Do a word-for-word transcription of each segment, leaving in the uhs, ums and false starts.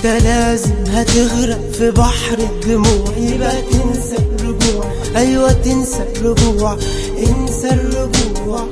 انت لازم هتغرق في بحر الدموع، يبقى تنسى الرجوع، ايوه تنسى الرجوع، انسى الرجوع.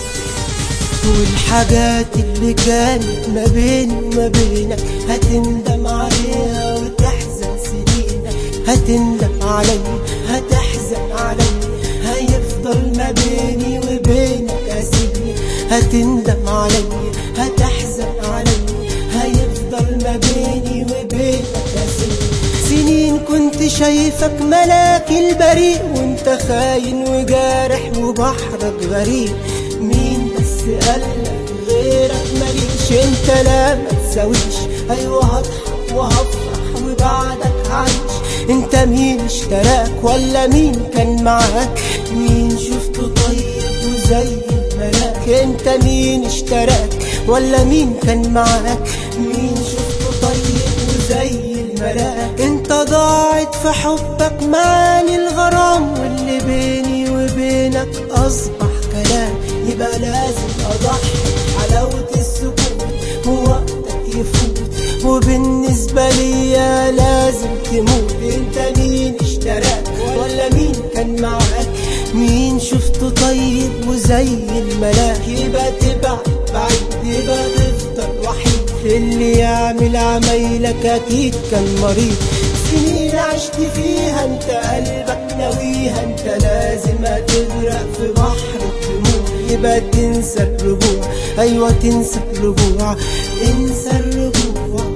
والحاجات اللي كانت ما بيني وما بينك هتندم عليها وتحزن سنينك، هتندم عليا هتحزن عليا، هيفضل ما بيني وبينك أسير. هتندم عليا هتحزن عليا، هيفضل ما بيني وبينك أسير. سنين كنت شايفك ملاك البريء، وانت خاين وجارح وبحرك غريب. مين بس قالك غيرك ماليش؟ انت لا ما تساويش، ايوه هضحك وهفرح وبعدك عايش. انت مين اشتراك ولا مين كان معاك؟ مين شفته طيب وزي الملاك؟ انت مين اشتراك ولا مين كان معاك؟ مين شفته طيب وزي الملاك؟ انت ضاعت في حبك معاني الغرام، واللي بيني وبينك اصبح كلام. يبقى لازم اضحي حلاوة السكوت ووقتك يفوت، وبالنسبة ليا لازم تموت. انت مين اشتراك ولا مين كان معاك؟ مين شفته طيب وزي الملاك؟ يبقى تبعد بعيد، يبقى تفضل وحيد. اللي يعمل عمايلك اكيد كان مريض. سنين عشت فيها انت قلبك ناويها، انت لازم هتغرق في بحر الدموع، يبقى تنسى الرجوع، ايوه تنسى الرجوع، انسى الرجوع.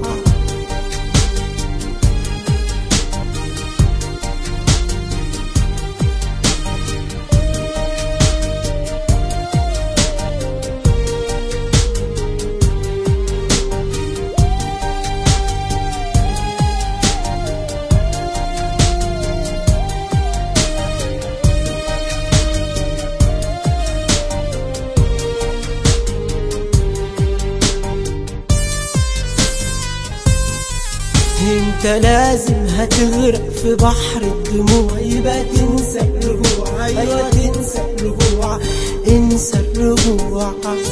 انت لازم هتغرق في بحر الدموع، يبقى تنسى الرجوع، ايوه تنسى الرجوع، انسى الرجوع.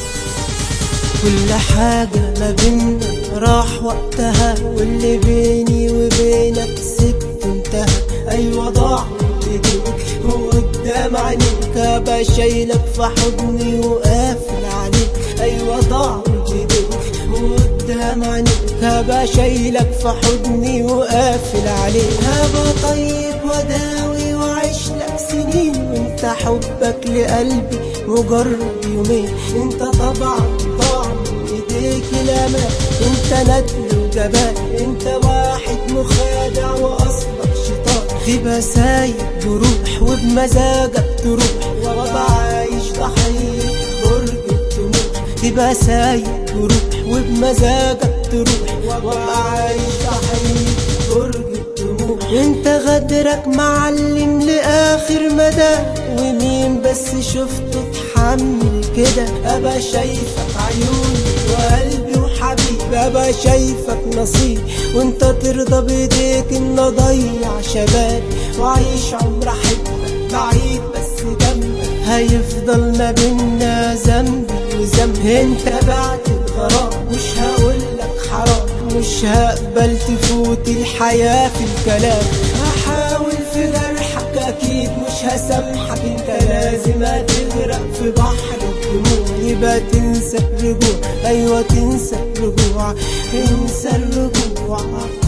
كل حاجة ما بينا راح وقتها، واللي بيني وبينك سبت انتهى. ايوه ضاع من ايديك وقدام عينيك، ابقى شايلك في حضني وقافل عليك. ايوه ضاع من ايديك وقدام عينيك، هبقى شايلك في حضني وقافل عليك. هبقى طيب وداوي وعيش لك سنين، وانت حبك لقلبي مجرد يومين. انت طبعا ضاع من ايديك الامان، انت ندل وجبان، انت واحد مخادع واصلك شيطان. تبقى سايب جروح وبمزاجك تروح، وابقى عايش ضحية برج الطموح. تبقى سايب جروح وبمزاجك تروح، وابقى عايش ضحية برج الطموح. انت غدرك معلم لاخر مدى، ومين بس شفته اتحمل كده؟ ابقى شايفك عيوني وقلبي وحبيبي، ابقى شايفك نصيب، وانت ترضى بايديك ان اضيع شبابي واعيش عمر احبك بعيد بس جنبك. هيفضل ما بينا ذنبي وذنب، انت بعد الغرام مش هقولك حرام، مش هقبل تفوت الحياة في الكلام. هحاول في جرحك اكيد مش هسامحك، انت لازم هتغرق في بحر الدموع، يبقى تنسى الرجوع، ايوه تنسى الرجوع، انسى الرجوع.